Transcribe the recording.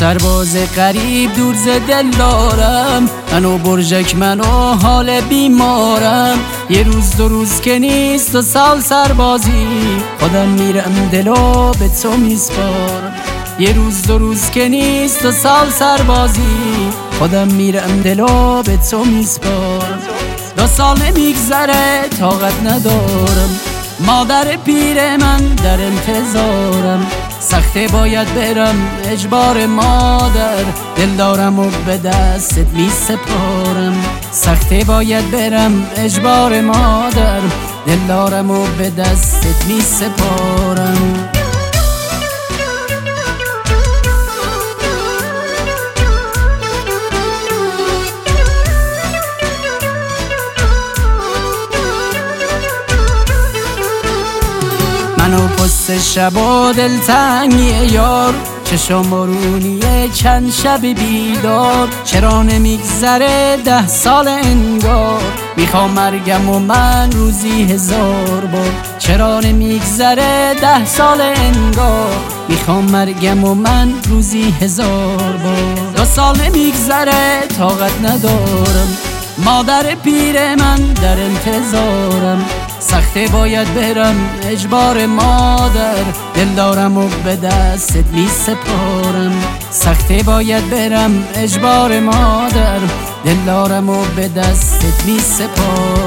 سرباز غریب دور ز دل دارم، منو برجک منو حال بیمارم. یه روز دو روز که نیست و سال سربازی، خودم میرم دلو به تو میسپارم. یه روز دو روز که نیست و سال سربازی، خودم میرم دلو به تو میسپارم. 2 سال نمیگذره طاقت ندارم، مادر پیر من در انتظارم. سخته باید برم اجبار مادر، دل دارم و به دستت می سپارم. سخته باید برم اجبار مادر، دل دارم و به دستت می سپارم. منو پست شب و دلتنگی یار، چشم بارونیه چند شب بیدار. چرا نمیگذره 10 سال انگار، میخوام مرگم و من روزی 1000 بار. چرا نمیگذره 10 سال انگار، میخوام مرگم و من روزی 1000 بار. 2 سال نمیگذره طاقت ندارم، مادر پیر من در انتظارم. سخته باید برم اجبار مادر، دل دارم و به دستت می سپارم. سخته باید برم اجبار مادر، دل دارم و به دستت می سپارم.